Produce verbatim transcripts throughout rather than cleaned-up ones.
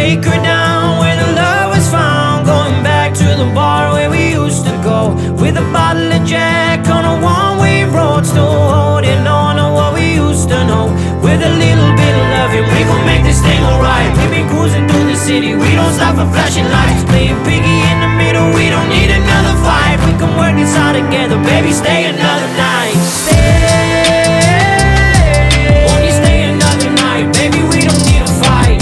secret down where the love was found. Going back to the bar where we used to go, with a bottle of Jack on a one-way road. Still holding on to what we used to know. With a little bit of loving, we gon' make this thing alright. We've been cruising through the city, we don't stop for flashing lights. Playing piggy in the middle, we don't need another fight. We can work this out together, baby, stay another night. Stay. Won't you stay another night? Baby, we don't need a fight.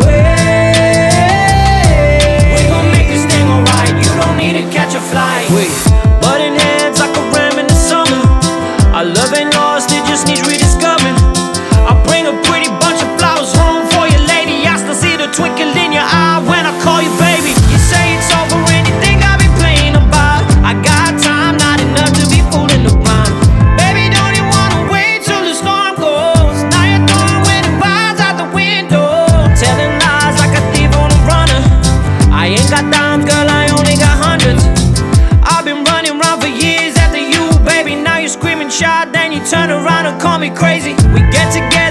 Wait, we gon' make this thing alright. You don't need to catch a flight. Wait, butting heads like a ram in the summer. Our love ain't lost, it just needs rediscovering. I'll bring a pretty bunch of flowers home for you, lady. I still see the twinkle in your eye when I call you baby. You say it's over, anything I've been playing about. I got time, not enough to be fooling around. Baby, don't you wanna wait till the storm goes? Now you're throwing away the vibes out the window, telling lies like a thief on a runner. I ain't got dimes, girl, I only got hundreds. I've been running around for years after you, baby. Now you're screaming shot, then you turn around and call me crazy. We get together